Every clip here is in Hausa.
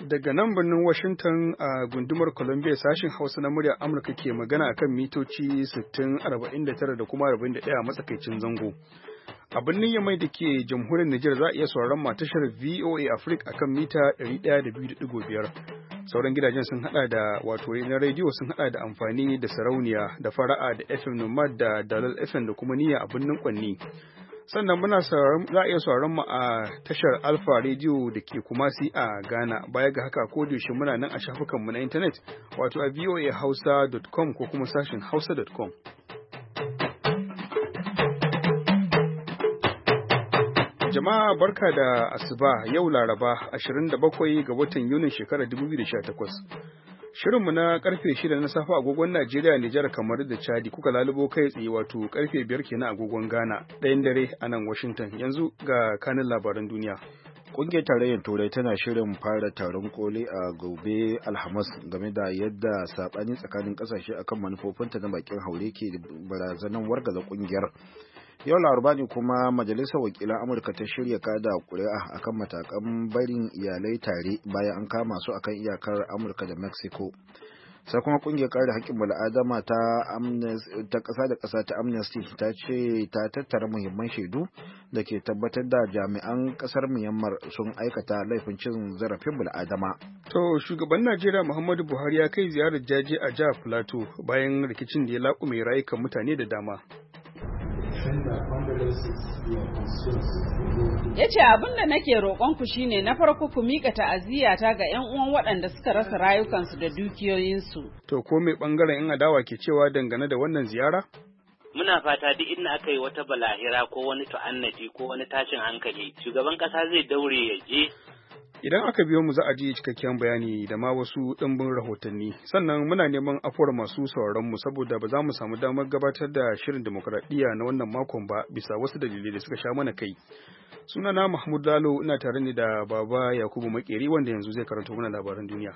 Daga nan birnin Washington a gundumar Columbia sashin Hausa na muryar Amurka ke magana akan mitoci 60, 49 da kuma 41 a matsakaicin zango. A birnin Yamai da ke jamhuriyar Nijar za a iya sauraron tashar VOA Africa akan mita 102.5. Sauran gidajen sun hada da wato na rediyo sun hada da amfani da sarauniya da fara'a da FM Nomad da Dalal FM da kuma niyya a birnin Kwanni. Sannan za a iya sauraron mu a tashar Alpha Radio da ke Kumasi a Ghana. Baya ga haka ko yaushe muna nan a shafukanmu na intanet wato a voahausa.com ko kuma sashin hausa.com. Jama'a barka da asuba yau Laraba 27 ga watan Yunin shekarar 2018. Shirinmu na karfe 6 na safe agogon Najeriya, Nijar, kamar da Chadi kuka lalubo kai tsaye wato karfe 5 kenan agogon Ghana, ɗayan dare a nan Washington. Yanzu ga kanin labaran duniya. Ƙungiyar Tarayyar Turai tana shirin fara taron koli a gobe Alhamis game da yadda saɓani tsakanin ƙasashe akan manufofinta na bakin haure ke barazanar wargaza ƙungiyar. Yau Laraba ne kuma Majalisar Wakilan Amurka ta shirya kada ƙuri'a akan matakan barin iyalai tare bayan an kama su akan iyakar Amurka da Mexico. Sai kuma kungiyar kare haƙƙin bal'adama ta ƙasa da ƙasa ta Amnesty ta ce ta tattara muhimman shaidu da ke tabbatar da jami'an ƙasar Myanmar sun aikata laifin cin zarafin bal'adama. To shugaban Najeriya Muhammadu Buhari ya kai ziyarar jaje a jihar Plateau bayan rikicin da ya laƙume rayukan mutane da dama. Ya ce abin da nake roƙonku shine na farko ku miƙa ta'aziyyata ga 'yan uwan waɗanda suka rasa rayukansu da dukiyoyinsu. To ko mai ɓangaren 'yan adawa ke cewa dangane da wannan ziyara? Muna fata duk inda aka yi wata balahira ko wani ta'annati ko wani tashin hankali, shugaban ƙasa zai daure ya je. Idan aka biyo mu za a ji cikakken bayani da ma wasu ɗimbin rahotanni. Sannan muna neman afuwar masu sauraron mu saboda ba za mu samu damar gabatar da shirin demokradiyya na wannan makon ba bisa wasu dalilai da suka sha mana kai. Sunana Mahmud Lalo, ina tare ne da Baba Yakubu Makeri wanda yanzu zai karanto mana labaran duniya.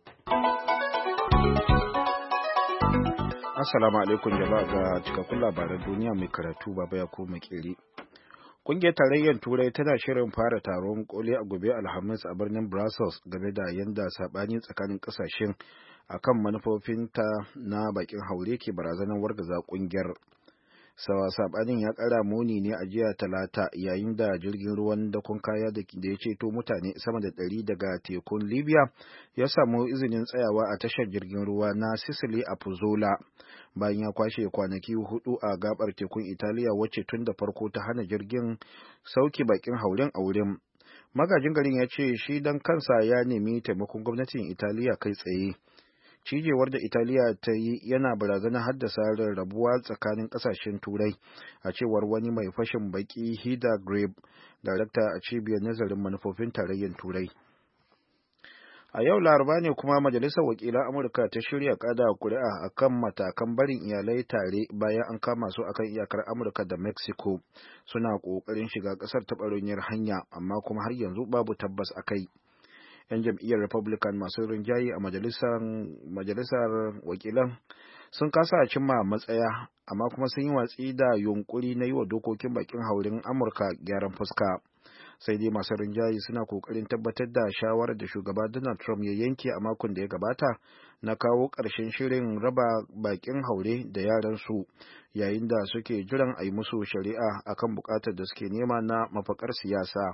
Assalamu alaikum jama'a ga cikakkun labaran duniya mai karatu Baba Yakubu Makeri. Ƙungiyar Tarayyar Turai tana shirin fara taron koli a gobe Alhamis a birnin Brussels game da yadda saɓani tsakanin ƙasashen akan manufofinta na bakin haure ke barazanar wargaza ƙungiyar. Saɓanin ya ƙara muni ne a jiya Talata yayin da jirgin ruwan dakon kaya da ya ceto mutane sama da 100 daga tekun Libya ya samu izinin tsayawa a tashar jirgin ruwa na Sicily a Puzzola. Bayan ya kwashe kwanaki 4 a gabar tekun Italiya wacce tun da farko ta hana jirgin sauki bakin hauren a wurin. Magajin garin ya ce shi dan kansa ya nemi taimakon gwamnatin Italiya kai tsaye. Cijewar da Italiya ta yi yana barazanar haddasa rarrabuwa tsakanin kasashen Turai, a cewar wani mai fashin baki Hida Grabe, darakta a cibiyar nazarin manufofin tarayyar Turai. A yau Laraba ne kuma Majalisar Wakilan Amurka ta shirya kada kuri'a akan matakan barin iyalai tare bayan an kama su akan iyakar Amurka da Mexico. Suna ƙoƙarin shiga ƙasar ta ɓarauniyar hanya, amma kuma har yanzu babu tabbas a kai. 'Yan jam'iyyar Republican masu rinjaye a majalisar wakilan sun kasa cimma matsaya, amma kuma sun yi watsi da yunkuri na yi wa dokokin bakin haurin Amurka gyaran fuska. Sai dai masu rinjaye suna kokarin tabbatar da shawarar da shugaba Donald Trump ya yanke a makon da ya gabata na kawo ƙarshen shirin raba bakin haure da yaran su yayin da suke jiran a yi musu shari'a akan buƙatar da suke nema na mafakar siyasa.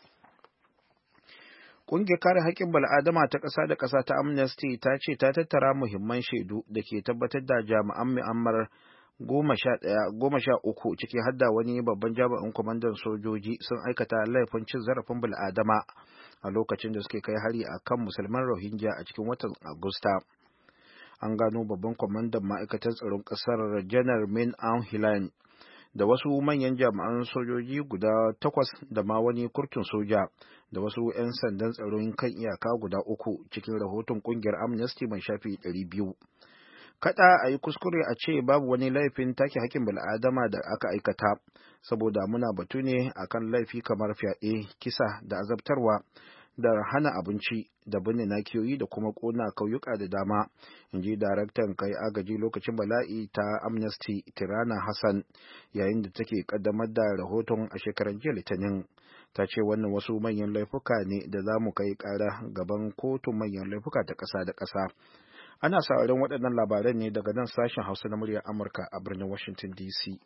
Ƙungiyar kare haƙƙin bal'adama ta ƙasa da ƙasa ta Amnesty ta ce ta tattara muhimman shaidu da ke tabbatar da jami'an Myanmar 13 ciki har da wani babban jami'in kwamandan sojoji sun aikata laifin cin zarafin bal'adama a lokacin da suke kai hari a kan musulman Rohingya a cikin watan Agusta. An gano babban kwamandan ma'aikatar tsaron ƙasar Janar Min Aung Hlaing da wasu manyan jami'an sojoji guda 8 da ma wani kurtun soja da wasu 'yan sandan tsaron kan iyaka guda 3 cikin rahoton kungiyar Amnesty mai shafi 200. Kada a yi kuskure a ce babu wani laifin take hakkin bil'adama da aka aikata, saboda muna batu ne akan laifi kamar fyaɗe, kisa da azabtarwa da hana abinci da binne nakiyoyi da kuma kona kauyuka da dama, in ji daraktan kai agaji lokacin bala'i ta Amnesty Tirana Hassan yayin da take kaddamar da rahoton a shekarar jiya Litinin. ta ce wannan wasu manyan laifuka ne da za mu kai ƙara gaban kotun manyan laifuka ta ƙasa da ƙasa. Ana sauraron waɗannan labaran ne daga nan sashen Hausa na muryar Amurka a birnin Washington DC.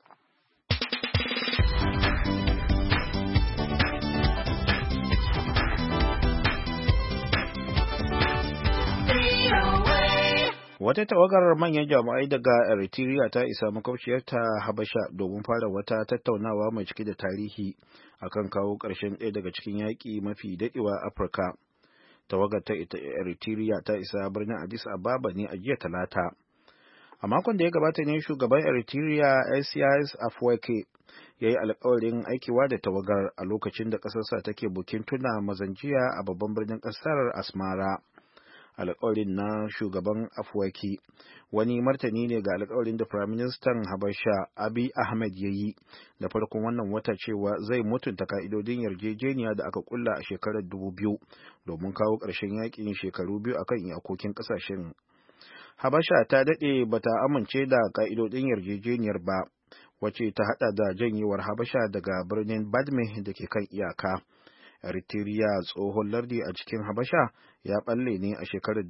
Wata tawagar manyan jami'ai daga Eritrea ta isa makwabciyarta Habasha domin fara wata tattaunawa mai cike da tarihi akan kawo ƙarshen ɗaya daga cikin yaƙi mafi daɗewa Afirka. Tawagar ta Eritrea ta isa birnin Addis Ababa ne a jiya Talata. A makon da ya gabata ne shugaban Eritrea Isaias Afwerki ya yi alkawarin aikewa da tawagar a lokacin da ƙasarsa take bukin tuna mazanjiya a babban birnin ƙasar Asmara. Alƙawarin na shugaban Afwerki wani martani ne ga alƙawarin da Firaministan Habasha Abiy Ahmed ya yi da farkon wannan wata cewa zai mutunta ka'idodin yarjejeniya da aka kulla a shekarar 2000 domin kawo ƙarshen yakin shekaru biyu akan iyakokin ƙasashen. Habasha ta daɗe bata amince da ka'idodin yarjejeniyar ba, wacce ta haɗa da janyewar Habasha daga birnin Badme da ke kan iyaka. Eritrea tsohon lardi a cikin Habasha ya balle ne a shekarar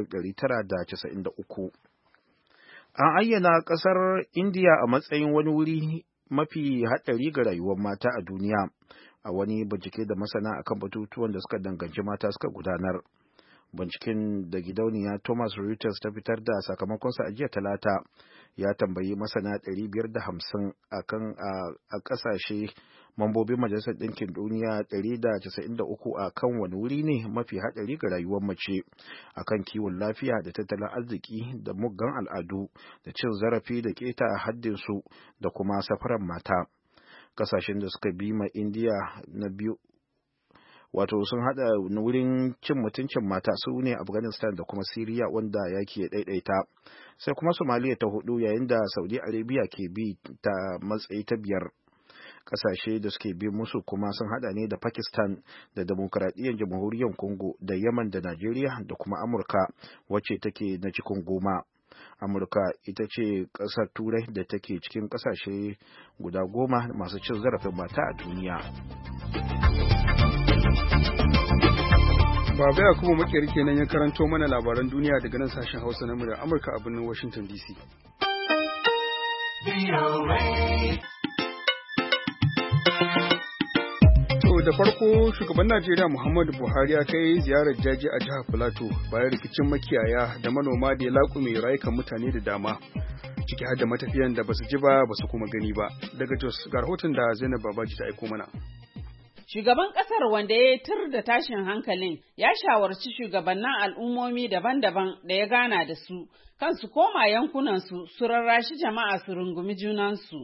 1993. An ayyana ƙasar India a matsayin wani wuri mafi haɗari ga rayuwar mata a duniya a wani bincike da masana akan batutuwan da suka danganci mata suka gudanar. Binciken da gidauniya Thomson Reuters ta fitar da sakamakonsa a jiya Talata ya tambayi masana 550 a ƙasashe mambobin Majalisar Ɗinkin Duniya 193 a kan wani wuri ne mafi haɗari ga rayuwar mace a kan kiwon lafiya da tattalin arziki da muggan al'adu da cin zarafi da keta haddinsu da kuma safaran mata. Ƙasashen da suka bi ma Indiya na biyu wato sun hada wurin cin mutuncin mata su ne Afghanistan da kuma Syria wanda yake daidaita, sai kuma Somalia ta hudu, yayin da Saudi Arabia ke bi ta matsayi ta biyar. Kasashe da suke bi musu kuma sun hada ne da Pakistan da Demokradiyyar Jamhuriyar Congo da Yemen da Najeriya da kuma Amurka wacce take na cikin 10. Amurka ita ce ƙasar Turai da take cikin ƙasashe guda 10 masu cin zarafin mata a duniya. Baba Yakubu Makeri kenan ya karanto mana labaran duniya daga nan sashen Hausa na muryar Amurka a birnin Washington DC. To da farko shugaban Najeriya Muhammadu Buhari ya kai ziyarar jaji a jihar Filato bayan rikicin makiyaya da manoma da ya laƙume rayukan mutane da dama, ciki har da matafiyan da basu ji ba basu kuma gani ba. Daga Jos ga rahoton da Zainab Babaji ta aiko mana. Shugaban ƙasar wanda ya yi tur da tashin hankalin ya shawarci shugabannin al'ummomi daban-daban da ya gana da su kan su koma yankunansu su rarrashi jama'a su rungumi junansu.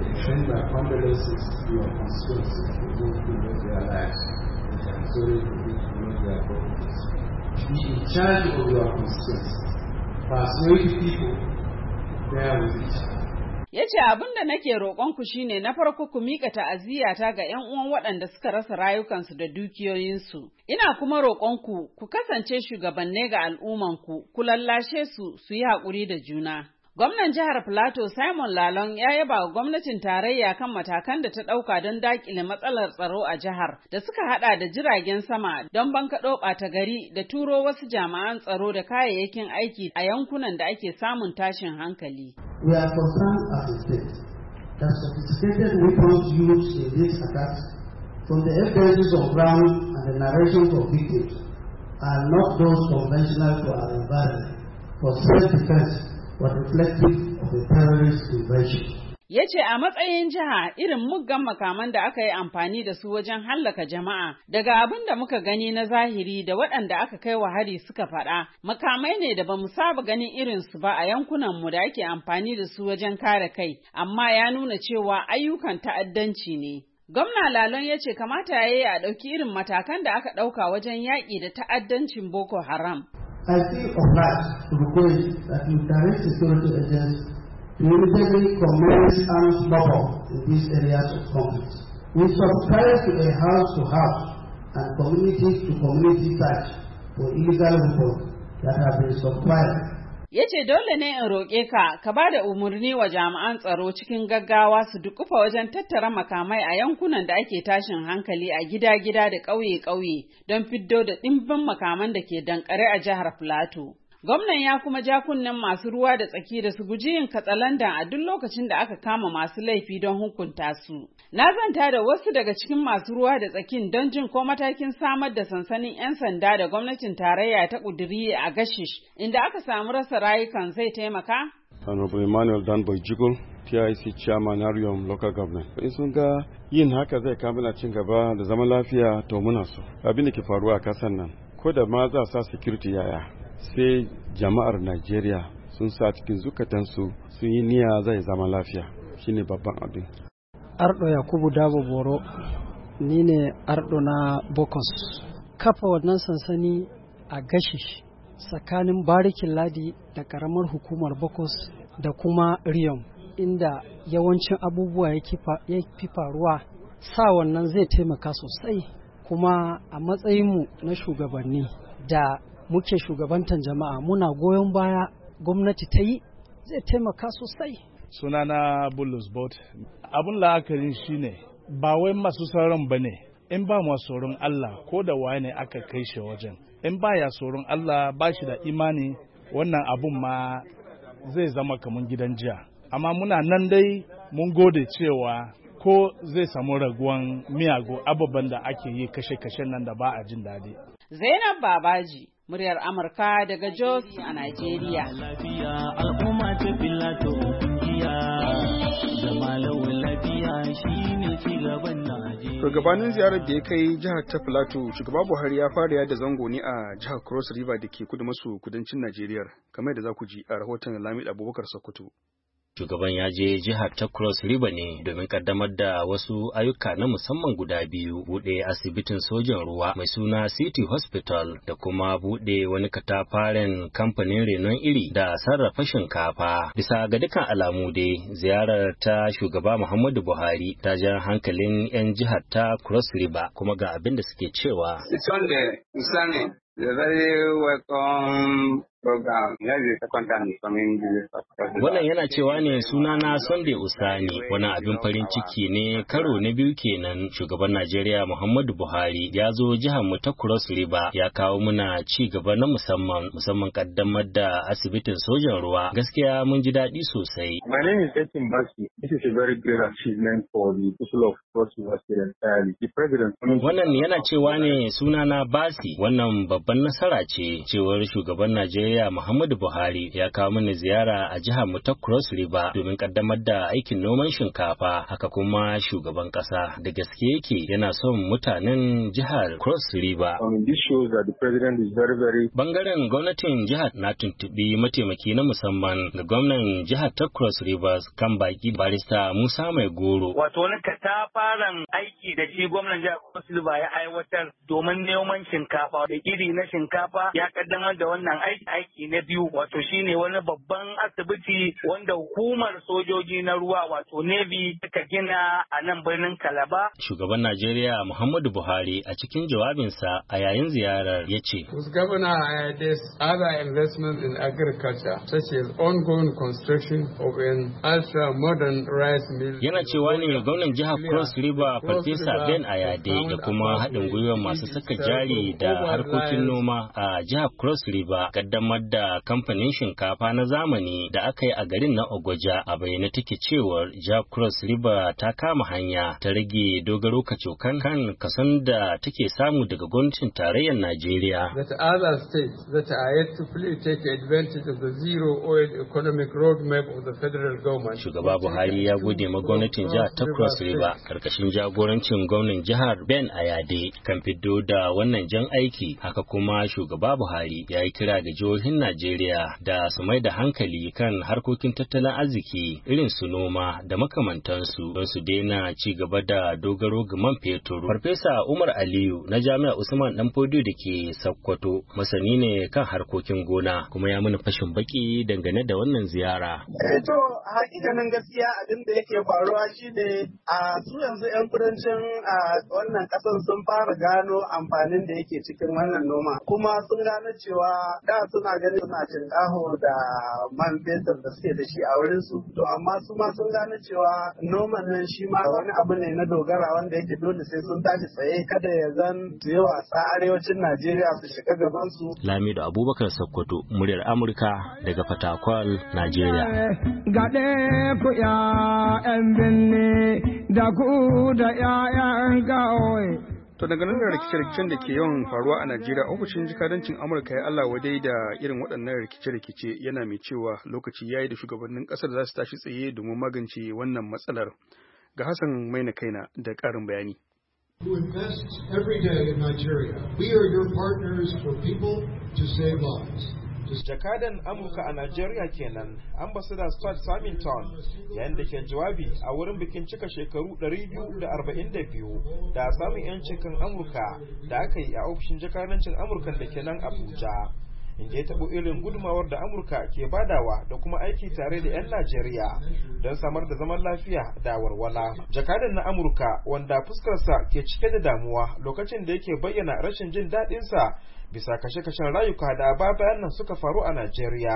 Ya ce abin da nake roƙonku shine na farko ku miƙa ta'aziyyata ga 'yan uwan waɗanda suka rasa rayukansu da dukiyoyinsu. Ina kuma roƙonku ku kasance shugabanni ga al'ummanku, ku lallashe su su yi haƙuri da juna. Gwamnan jihar Plateau Simon Lalong ya yaba wa gwamnatin tarayya kan matakan da ta ɗauka don daƙile matsalar tsaro a jihar da suka haɗa da jiragen sama don bankaɗo ɓata gari da turo wasu jami'an tsaro da kayayyakin aiki a yankunan da ake samun tashin hankali. We are concerned as a state that sophisticated weapons used in these attacks, from the evidences on ground and the narrations of victims, are not those conventional to our environment for self-defense but reflective of a terrorist invasion. Ya ce a matsayin jiha irin muggan makaman da aka yi amfani da su wajen hallaka jama'a daga abin da muka gani na zahiri da waɗanda aka kai wa hari suka faɗa makamai ne da ba mu saba ganin irinsu ba a yankunanmu da ake amfani da su wajen kare kai, amma ya nuna cewa ayyukan ta'addanci ne. Gwamna Lalon ya ce kamata ya yi a ɗauki irin matakan da aka ɗauka wajen yaƙi da ta'addancin Boko Haram. I feel obliged to request that you direct security agents to immediately commence armed struggle in these areas of conflict. We subscribe to a house-to-house and community-to-community search for illegal weapons that have been supplied. Ya ce dole ne in roƙe ka ba da umarni wa jami'an tsaro cikin gaggawa su dukufa wajen tattara makamai a yankunan da ake tashin hankali a gida-gida da ƙauye-ƙauye don fiddo da ɗimbin makaman da ke dankare a jihar Plateau. Gwamnan ya kuma ja kunnen masu ruwa da tsaki da su guji yin katsalandan a duk lokacin da aka kama masu laifi don hukunta su. Na zanta da wasu daga cikin masu ruwa da tsakin don jin ko matakin samar da sansanin 'yan sanda da gwamnatin tarayya ta ƙudiri a Gashish, inda aka samu rasa rayukan zai taimaka? Honorable Emmanuel Danboy Jigul, TIC Chairman Arium Local Government. In sun ga yin haka zai kamila cin gaba da zaman lafiya to muna so. Abin da ke faruwa a kasan nan, ko da ma za sa security yaya, sai jama'ar Najeriya sun sa cikin zukatansu sun yi niyya zai zama lafiya. Shine babban abin. Ardo Yakubu Dabo Boro, ni ne Ardo na Bokos. Kafa wannan sansani a Gashish tsakanin Barikin Ladi da karamar hukumar Bokos da kuma Riyom, inda yawancin abubuwa ya fi faruwa. Sa wannan zai taimaka sosai, kuma a matsayinmu na shugabanni da muke shugabantan jama'a muna goyon baya gwamnati ta yi, zai taimaka sosai. Sunana Bulus Bot. Abun la'akari shine ba wai masu sauran bane, in ba mu tsoron Allah ko da waye ne aka kai shi wajen, in ba ya tsoron Allah ba shi da imani, wannan abun ma zai zama kamar gidan jiya. Amma muna nan dai mun gode cewa ko zai samu raguwan miyagu abubuwan da ake yi kashe-kashen nan da ba a jin daɗi. Zainab Babaji, muryar Amurka daga Jos a Najeriya. Gabanin ziyarar da ya kai jihar ta Plateau, shugaba Buhari ya fara yada zango ne a jihar Cross River da ke kudu maso kudancin Najeriya, kamar da za ku ji a rahoton Lamid Abubakar Sokoto. Shugaban ya je jihar ta Cross River ne domin kaddamar da wasu ayyuka na musamman guda biyu, buɗe asibitin sojan ruwa mai suna City Hospital da kuma buɗe wani katafaren kamfanin renon iri da sarrafa shinkafa. Bisa ga dukkan alamu dai, ziyarar ta shugaba Muhammadu Buhari ta ja hankalin 'yan jihar ta Cross River, kuma ga abin da suke cewa. Wannan yana cewa ne sunana Sunday Usani. Wani abin farin ciki ne, karo na biyu kenan shugaban Najeriya Muhammadu Buhari ya zo jihar mu ta Cross River ya kawo muna ci gaba na musamman kaddamar da asibitin sojan ruwa. Gaskiya mun ji daɗi sosai. My name is Etim Basi. This is a very great achievement for the people of Cross River State entirely. The president. Wannan yana cewa ne sunana Basi. Wannan babban nasara ce, cewar shugaban Najeriya Muhammadu Buhari ya kawo mini ziyara a jihar mu ta Cross River domin kaddamar da aikin noman shinkafa. Haka kuma shugaban kasa da gaske yake yana son mutanen jihar Cross River. This shows that the president is very. Bangaren gwamnatin jihar na tuntubi mataimaki na musamman ga gwamnan jihar ta Cross Rivers kan baki barista Musa Mai Goro. Wato wani katafaren aiki da shi gwamnan jihar Cross River ya aiwatar domin neman shinkafa da iri na shinkafa, ya kaddamar da wannan aiki na biyu, wato shine wani babban asibiti wanda hukumar sojoji na ruwa wato Navy suka gina a nan birnin Calabar. Shugaban Najeriya Muhammadu Buhari a cikin jawabinsa a yayin ziyarar ya ce, other investments in agriculture such as ongoing construction of an ultra-modern rice mill. Yana cewa ne gwamnan jihar Cross River Farfesa Ben Ayade da kuma haɗin gwiwar masu saka jari da harkokin noma a jihar Cross River kaddamar da kamfanin shinkafa na zamani da aka yi a garin na Ogoja. A bayyane take cewar jihar Cross River ta kama hanya ta rage dogaro kacokan kan kasan da take samu daga gwamnatin tarayyar Najeriya. That other states that are yet to fully take advantage of the zero oil economic roadmap of the federal government. Shugaba Buhari ya gode ma gwamnatin jihar ta Cross River karkashin jagorancin gwamnan jihar Ben Ayade kan fiddo da wannan jan aiki. Haka kuma shugaba Buhari ya yi kira ga jihohin Najeriya da su mai da hankali kan harkokin tattalin arziki irin su noma da makamantansu don su daina ci gaba da dogaro ga man fetur. Farfesa Umar Aliyu na Jami'ar Usman Danfodiyo da ke Sokoto masani ne kan harkokin gona kuma ya mana fashin baki dangane da wannan ziyara. To hakikanin gaskiya abin da yake faruwa shine a su yanzu 'yan kudancin wannan kasan sun fara gano amfanin da yake cikin wannan noma noma kuma sun gane cewa da suna ganin suna tinkaho da man fetur da suke da shi a wurin su to amma su ma sun gane cewa noman nan shi ma wani abu ne na dogara wanda yake dole sai sun tashi tsaye kada ya zan su yi wasa arewacin Najeriya su shiga gaban su. Lamido Abubakar Sokoto, muryar Amurka daga Fatakwal, Najeriya. Gaɗe ku ƴaƴan binne da ku da ƴaƴan ƙauye. To daga nan da rikice-rikicen da ke yawan faruwa a Najeriya, ofishin jikadancin Amurka ya Allah wadai da irin waɗannan rikice-rikice yana mai cewa lokaci yayi da shugabannin ƙasar za su tashi tsaye domin magance wannan matsalar. Ga Hassan Maina Kaina da ƙarin bayani. To invest every day in Nigeria. We are your partners for people to save lives. Jakadan Amurka a Najeriya kenan, Ambassador Stuart Samington, yayin da ke jawabi a wurin bikin cika shekaru 242 da samun 'yancin kan Amurka da aka yi a ofishin jakadancin Amurka da ke nan Abuja. Inda ya taɓo irin gudumawar da Amurka ke badawa da kuma aiki tare da 'yan Najeriya don samar da zaman lafiya da walwala. Jakadan na Amurka wanda fuskarsa ke cike da damuwa lokacin da yake bayyana rashin jin daɗinsa bisa kashe-kashen rayuka da bayan nan suka faru a Najeriya.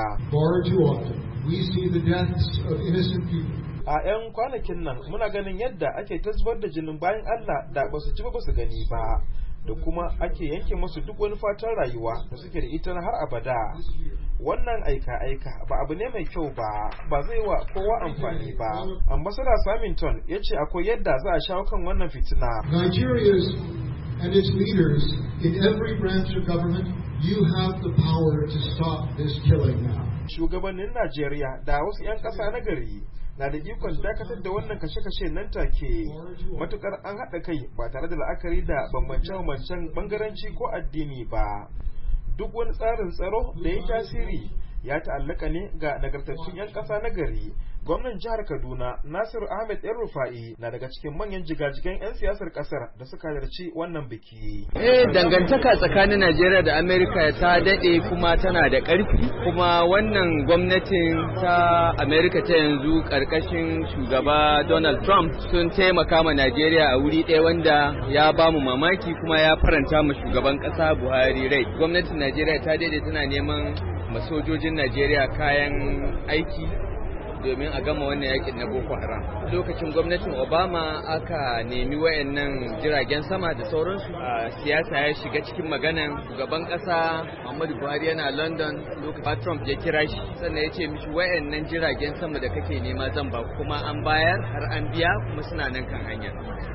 A 'yan kwanakin nan muna ganin yadda ake ta zubar da jinin bayan Allah da basu ji ba su gani ba. Da kuma ake yanke musu duk wani fatan rayuwa da suke da ita na har abada. Wannan aika-aika ba abu ne mai kyau ba zai wa kowa amfani ba. Ambassador Samington ya ce akwai yadda za a shawo kan wannan fitina. Nigeria's and its leaders in every branch of government, you have the power to stop this killing now. Shugabannin Najeriya da wasu 'yan ƙasa na gari na da ikon dakatar da wannan kashe-kashe nan take matukar an haɗa kai ba tare da la'akari da bambance-bambancen bangaranci ko addini ba. Duk wani tsarin tsaro da ya tasiri ya ta'allaka ne ga nagartattun 'yan ƙasa na gari. Gwamnan jihar Kaduna Nasiru Ahmed ‘yan Rufa'i na daga cikin manyan jigajigan 'yan siyasar ƙasar da suka halarci wannan biki. Dangantaka tsakanin Najeriya da Amerika ta daɗe kuma tana da ƙarfi, kuma wannan gwamnatin ta Amerika ta yanzu ƙarƙashin shugaba Donald Trump sun taimaka ma Najeriya a wuri ɗaya wanda ya ba mu mamaki kuma ya faranta ma shugaban ƙasa Buhari rai. Gwamnatin Najeriya ta daɗe tana neman masojojin Najeriya kayan aiki domin a gama wannan yakin na Boko Haram. Lokacin gwamnatin Obama aka nemi wayannan jiragen sama da sauransu. Siyasa ya shiga cikin maganan shugaban kasa Muhammadu Buhari yana London lokacin Trump ya kira shi sannan ya ce mishi wayannan jiragen sama da kake nema zan ba kuma an bayar har an biya kuma suna nan kan hanya.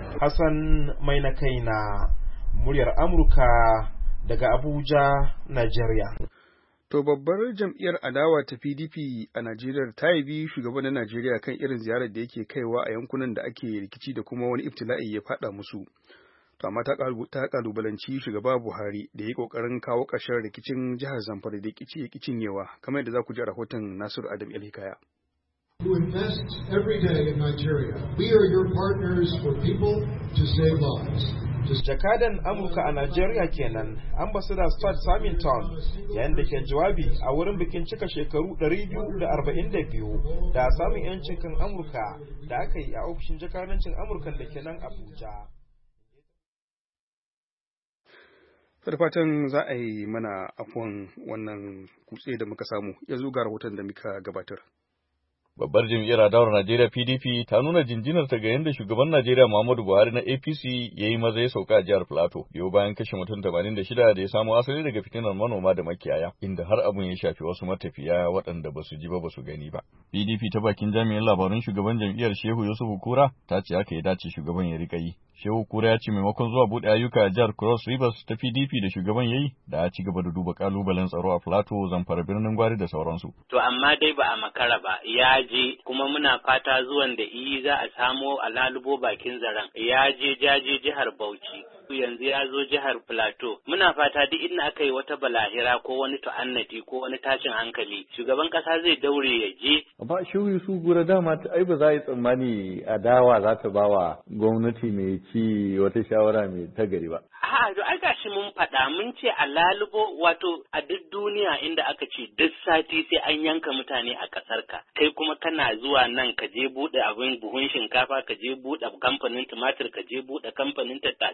Hassan Maina Kaina, muryar Amurka daga Abuja, Najeriya. To babbar jam'iyyar adawa ta PDP a Najeriya ta yabi shugaban na Najeriya kan irin ziyarar da yake kaiwa a yankunan da ake rikici da kuma wani ibtila'i ya fada musu. To amma ta kalubalanci shugaba Buhari da yi kokarin kawo ƙarshen rikicin jihar Zamfara da ya cinyewa, kamar yadda za ku ji a rahoton Nasiru Adam El-Hikaya. To invest every day in Nigeria. We are your partners for people to save lives. Jakadan Amurka a Najeriya kenan, Ambassador Stuart Samington, yayin da ke jawabi a wurin bikin cika shekaru 242 da samun 'yancin kan Amurka da aka yi a ofishin jakadancin Amurka da ke nan Abuja. Da fatan za a yi mana afuwan wannan kutse da muka samu, ya zo ga rahoton da muka gabatar. Babbar jam'iyyar adawar Najeriya PDP ta nuna jinjinarta ga yadda shugaban Najeriya Muhammadu Buhari na APC ya yi maza ya sauka a jihar Plateau, biyo bayan kashe mutum 86 da ya samo asali daga fitinar manoma da makiyaya, inda har abun ya shafi wasu matafiya waɗanda ba su ji ba su gani ba. PDP ta bakin jami'in labarun shugaban jam'iyyar Shehu Yusufu Kura ta ce haka ya dace shugaban ya rika yi. Shehu Kura ya ce maimakon zuwa buɗe ayyuka a jihar Cross Rivers ta PDP da shugaban ya yi, da ya ci gaba da duba kalubalen tsaro a Plateau, Zamfara, Birnin Gwari da sauransu. To amma dai ba a makara ba, ya je kuma muna fata zuwan da iyi za a samo a lalubo bakin zaren. Ya je jaje jihar Bauchi. Yanzu ya zo jihar Plateau. Muna fata duk inda aka yi wata balahira ko wani ta'annati ko wani tashin hankali, shugaban kasa zai daure ya je. Amma Shehu su gura dama ai ba za a yi tsammani adawa za ta ba wa gwamnati mai ci wata shawara mai tagari ba. To ai gashi mun faɗa mun ce a lalubo wato a duk duniya inda aka ce duk sati sai an yanka mutane a ƙasar ka. Kai kuma kana zuwa nan ka je buɗe abin buhun shinkafa, ka je buɗe kamfanin tumatir, ka je buɗe kamfanin tattasai.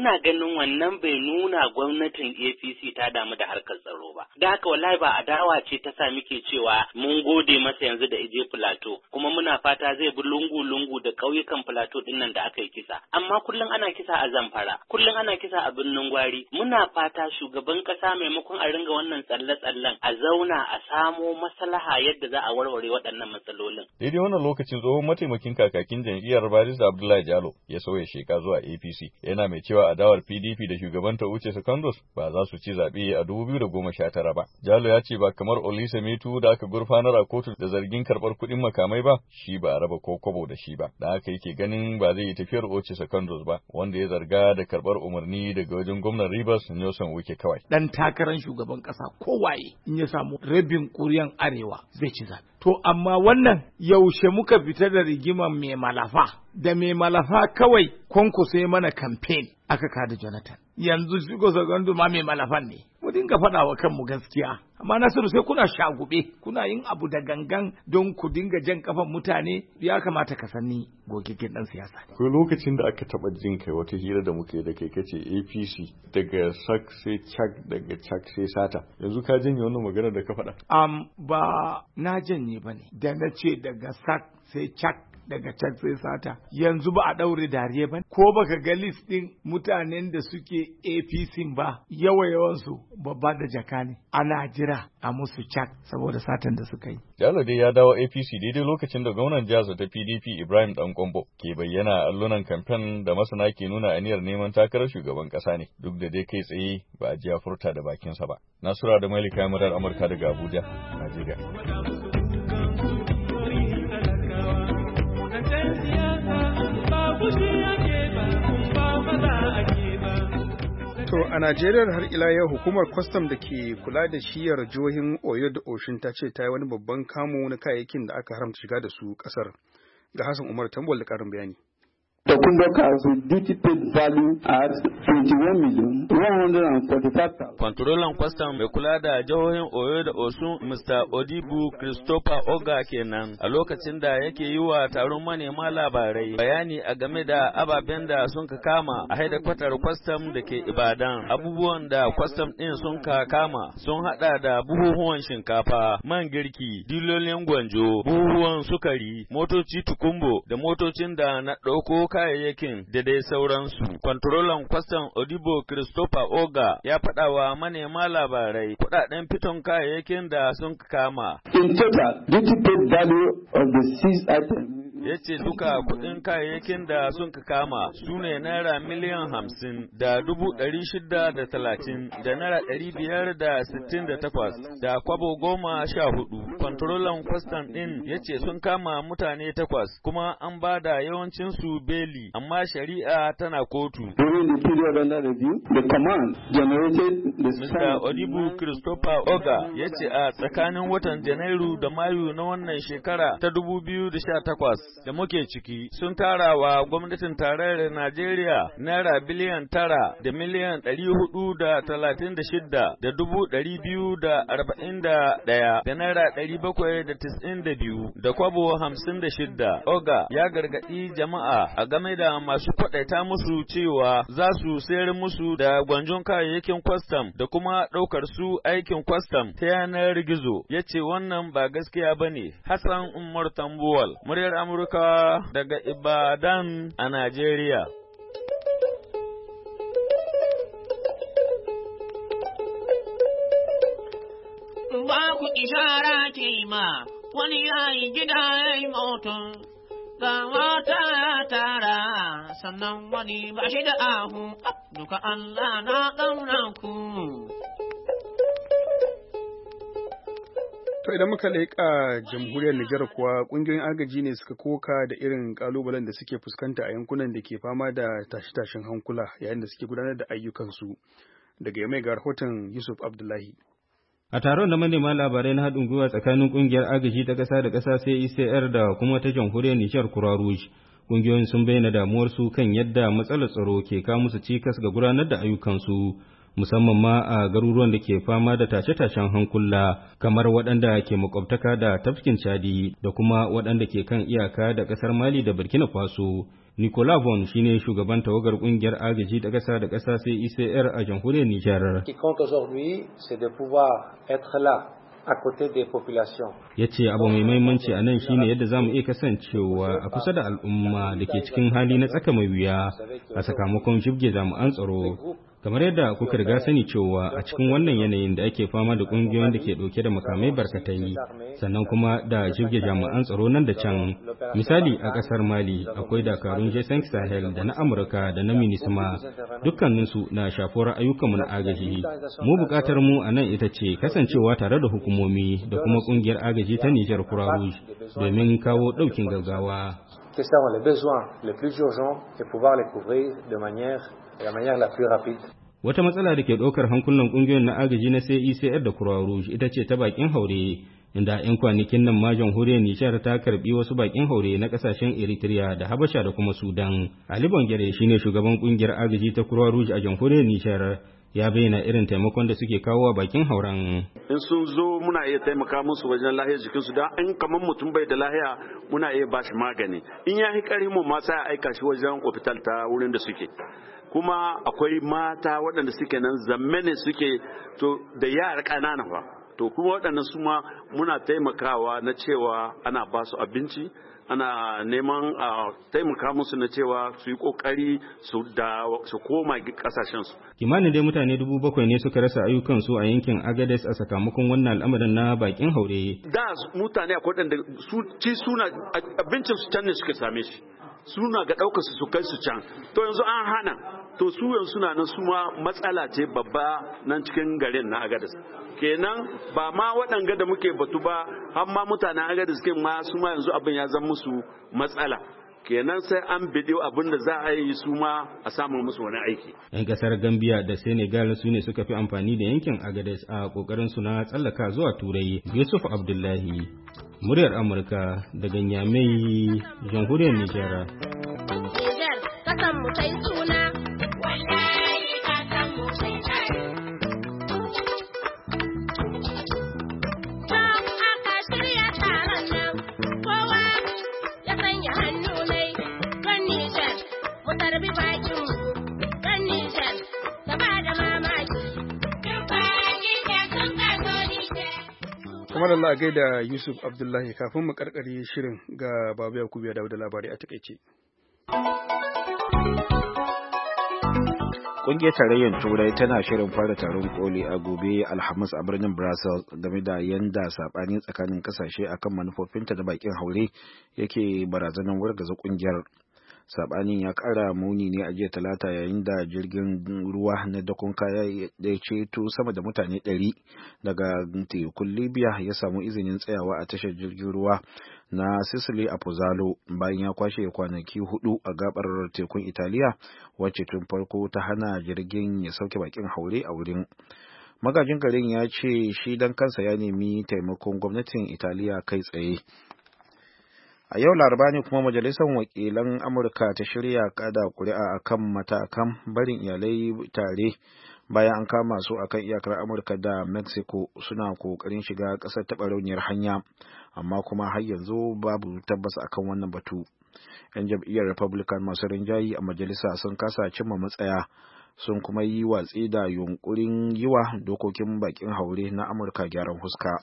muna ganin wannan bai nuna gwamnatin APC ta damu da harkar tsaro ba. Da haka wallahi ba adawa ce ta sa muke cewa mun gode masa yanzu da ije Plateau, kuma muna fata zai bi lungu-lungu da ƙauyukan Plateau din nan da aka yi kisa. Amma kullum ana kisa a Zamfara, kullum ana kisa a Birnin Gwari. Muna fata shugaban ƙasa maimakon a ringa wannan tsalle-tsallen a zauna a samo maslaha yadda za a warware waɗannan matsalolin. Daidai wannan lokacin tsohon mataimakin kakakin jam'iyyar Barista Abdullahi Jalo ya sauya sheka zuwa APC. Yana mai cewa adawar PDP da shugabanta Uche Secondos ba za su ci zaɓe a 2019 ba. Jalo ya ce ba kamar Olise Metu da aka gurfanar a kotu da zargin karɓar kuɗin makamai ba, shi ba a raba ko kobo da shi ba. Da haka yake ganin ba zai yi tafiyar Uche Secondos ba, wanda ya zarga da karɓar umarni daga wajen gwamnan Rivers Nelson Wike kawai. Dan takarar shugaban ƙasa kowaye in ya samu rabin ƙuri'an arewa zai ci zaɓe. To amma wannan yaushe muka fita da rigiman mai malafa, da mai malafa kawai Kwankwaso ya mana campaign aka kada Jonathan. Yanzu shigo Secondos ma mai malafan ne. Mu dinga faɗa wa kanmu gaskiya. Amma Nasiru sai kuna shagube, kuna yin abu da gangan don ku dinga jan kafan mutane, ya kamata ka sani gogaggen ɗan siyasa. Akwai lokacin da aka taɓa jin kai wata hira da muke da kai kace APC daga sak sai cak, daga cak sai sata. Yanzu ka janye wannan magana da ka faɗa? Ba na janye ba ne, da na ce daga sak sai cak, daga can sai sata. Yanzu ba a ɗaure dariya ba, ko baka ga list ɗin mutanen da suke APC ba, yawansu babba da jaka ne, ana jira a musu cak saboda satan da suka yi. Jalo dai ya dawo APC daidai lokacin da gwamnan jihar ta PDP Ibrahim Dankombo ke bayyana allunan kamfen da masana ke nuna aniyar neman takarar shugaban ƙasa ne, duk da dai kai tsaye ba a ji ya furta da bakinsa ba. Nasura da Malika Murar Amurka daga Abuja, Najeriya. To a Najeriya har ila yau hukumar kwastam da ke kula da shiyar jihohin Oyo da Oshun ta ce ta yi wani babban kamo na kayayyakin da aka haramta shiga da su kasar. Ga Hassan Umar Tambol da karin bayani. Tokundo Council duty paid value at 21,145,000. Kwantarolan kwastam mai kula da jihohin Oyo da Osun Mr. Odibu Christopher Oga kenan a lokacin da yake yi wa taron manema labarai bayani a game da ababen da sun ka kama a haidakwatar kwastam da ke Ibadan. Abubuwan da kwastam ɗin sun ka kama sun hada da buhuhuwan shinkafa, man girki, dilolin gwanjo, buhuhuwan sukari, motoci tukumbo da motocin da na ɗauko kayayyakin da dai sauransu. Kwantarolan kwastam Odibo Christopher Oga ya faɗa wa manema labarai kuɗaɗen fiton kayayyakin da sun kama. In total, duty paid value of the seized items ya ce duka kuɗin kayayyakin da sun kama su ne naira miliyan 50 da 630 da naira 568 da kwabo 14. Kwantarolan kwastam ɗin ya ce sun kama mutane 8 kuma an ba da yawancinsu beli amma shari'a tana kotu. During the period under review, the command generated the Mr. Odibu Christopher Oga ya ce a tsakanin watan Janairu da Mayu na wannan shekara ta 2018 da muke ciki sun tara wa gwamnatin tarayyar Najeriya naira biliyan 9 da miliyan 436 da 241 da naira 792 da kwabo 56. Oga ya gargaɗi jama'a a game da masu kwaɗaita musu cewa za su sayar musu da gwanjon kayayyakin kwastam da kuma ɗaukar su aikin kwastam ta yanar gizo. Ya ce wannan ba gaskiya ba ne. Hassan Umar Tambuwal, muryar Amurka daga Ibadan a Najeriya. Ba ku ishara ce ma wani yayi gida ya yi motar, ga mata ya tara sannan wani ba shi da ahu, duka Allah na ƙauna ku. To idan muka leƙa jamhuriyar Nijar kuwa ƙungiyoyin agaji ne suka koka da irin ƙalubalen da suke fuskanta a yankunan da ke fama da tashe-tashen hankula yayin da suke gudanar da ayyukansu. Daga Yamai ga rahoton Yusuf Abdullahi. A taron da manema labarai na haɗin gwiwa tsakanin ƙungiyar agaji ta ƙasa da ƙasa CICR da kuma ta jamhuriyar Nijar Croix Rouge, ƙungiyoyin sun bayyana damuwarsu kan yadda matsalar tsaro ke kawo musu cikas ga gudanar da ayyukansu. musamman ma a garuruwan da ke fama da tashe-tashen hankula kamar waɗanda ke makwabtaka da tafkin Chadi da kuma waɗanda ke kan iyaka da ƙasar Mali da Burkina Faso. Nicolas Von shine shugaban tawagar ƙungiyar agaji ta ƙasa da ƙasa CICR a jamhuriyar Nijar. Ya ce abu mai mahimmanci a nan shine yadda za mu iya kasancewa a kusa da al'umma da ke cikin hali na tsaka mai wuya a sakamakon jibge jami'an tsaro. Kamar yadda kuka riga sani cewa a cikin wannan yanayin da ake fama da ƙungiyoyin da ke ɗauke da makamai barkatai, sannan kuma da jibge jami'an tsaro nan da can. Misali a ƙasar Mali akwai dakarun G5 Sahel da na Amurka da na MINUSMA, dukkaninsu na shafuwar ayyukanmu na agaji. Mu buƙatar mu a nan ita ce kasancewa tare da hukumomi da kuma ƙungiyar agaji ta Nijar Croix Rouge domin kawo ɗaukin gaggawa. Wata matsala da ke ɗaukar hankulan ƙungiyoyin na agaji na CICR da Croix Rouge ita ce ta bakin haure, inda 'yan kwanakin nan ma jamhuriyar Nijar ta karbi wasu bakin haure na ƙasashen Eritrea da Habasha da kuma Sudan. Ali Bangare shine shugaban ƙungiyar agaji ta Croix Rouge a jamhuriyar Nijar. Ya bayyana irin taimakon da suke kawo wa bakin hauren. In sun zo muna iya taimaka musu wajen lahiyar jikinsu don in kamar mutum bai da lahiya muna iya ba shi magani. In ya yi ƙarfi mu ma sai a aika shi wajen ofital ta wurin da suke. Kuma akwai mata waɗanda suke nan zammane suke to da yara ƙanana fa. To kuma waɗannan su ma muna taimakawa na cewa ana ba su abinci. Ana neman a taimaka musu na cewa su yi kokari su koma kasashensu. Kimanin dai mutane 7,000 ne suka rasa ayyukansu a yankin Agadez a sakamakon wannan al'amarin na bakin haure. Da mutane akwai waɗanda suna abincin su can ne suka same shi. Suna ga ɗaukar su kai su can. To yanzu an hana. To su yanzu suna nan su ma matsala ce babba nan cikin garin na Agadez. Kenan ba ma waɗanga da muke batu ba har ma mutanen Agadez kin ma su ma yanzu abin ya zama musu matsala. Kenan sai an bidiyo abin da za a yi su ma a samun musu wani aiki. 'Yan kasar Gambia da Senegal su ne suka fi amfani da yankin Agadez a kokarin su na tsallaka zuwa Turai. Yusuf Abdullahi, muryar Amurka daga Niamey, jamhuriyar Nijar. Nijar, kasan mu tai suna. Wallahi kasan mu tai tsari. Don aka shirya taron nan, kowa ya sanya hannu nai. Don Nijar, mu tarbi bakin mu. Don Nijar, ta ba da mamaki. Duk bakin da sun kaso Nijar. Kamar Allah gaida Yusuf Abdullahi, kafin mu karkare shirin ga Babu Yakubu ya dawo da labarai a takaice. Ƙungiyar Tarayyar Turai tana shirin fara taron koli a gobe Alhamis a birnin Brussels game da yanda saɓani tsakanin ƙasashe akan manufofinta da bakin haure yake barazanar wargaza ƙungiyar. Saɓanin ya ƙara muni ne a jiya Talata yayin da jirgin ruwa na dakon kaya ya ceto sama da mutane 100 daga tekun Libya ya samu izinin tsayawa a tashar jirgin ruwa na Sicily a Pozzallo bayan ya kwashe kwanaki 4 a gabar tekun Italiya wacce tun farko ta hana jirgin ya sauke bakin haure a wurin. Magajin garin ya ce shi dan kansa ya nemi taimakon gwamnatin Italiya kai tsaye. A yau Laraba ne kuma Majalisar Wakilan Amurka ta shirya kada kuri'a akan matakan barin iyalai tare bayan an kama su akan iyakar Amurka da Mexico suna kokarin shiga ƙasar ta barauniyar hanya, amma kuma har yanzu babu tabbas akan wannan batu. 'Yan jam'iyyar Republican masu rinjayi a majalisa sun kasa cimma matsaya, sun kuma yi watsi da yunkurin yiwa dokokin bakin haure na Amurka gyaran huska.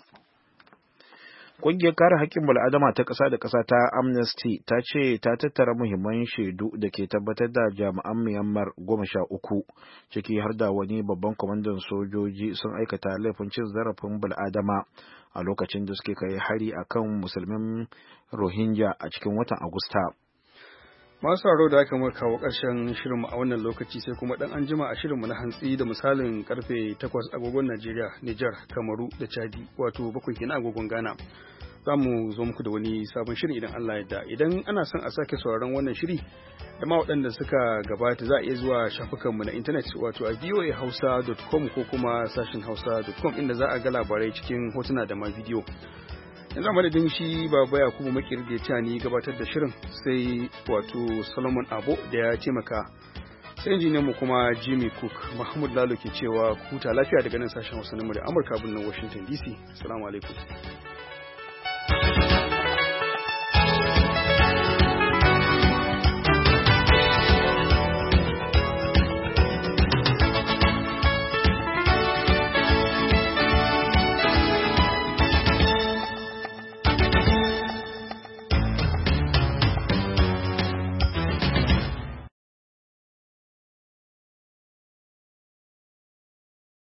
Ƙungiyar kare haƙƙin bal'adama ta ƙasa da ƙasa ta Amnesty ta ce ta tattara muhimman shaidu da ke tabbatar da jami'an Myanmar 13 ciki har da wani babban kwamandan sojoji sun aikata laifin cin zarafin bal'adama a lokacin da suke kai hari akan musulmin Rohingya a cikin watan Agusta. Masu haro da aka muka kawo ƙarshen shirinmu a wannan lokaci sai kuma ɗan anjima a shirinmu na hantsi da misalin karfe 8 agogon Najeriya, Nijar, Kamaru da Chadi wato 7 kenan agogon Ghana. Za mu zo muku da wani sabon shirin idan Allah ya yarda. Idan ana son a sake sauraron wannan shiri da ma waɗanda suka gabata za a iya zuwa shafukanmu na intanet wato a voahausa.com ko kuma sashin hausa.com inda za a ga labarai cikin hotuna da ma bidiyo. Yanzu a madadin shi Baba Yakubu Makiri da ya ni gabatar da shirin sai wato Solomon Abo da ya taimaka sai injiniyan mu kuma Jimmy Cook. Mahmud Lalo ke cewa huta lafiya daga nan sashen Hausa na Amurka birnin Washington DC. Assalamu alaikum.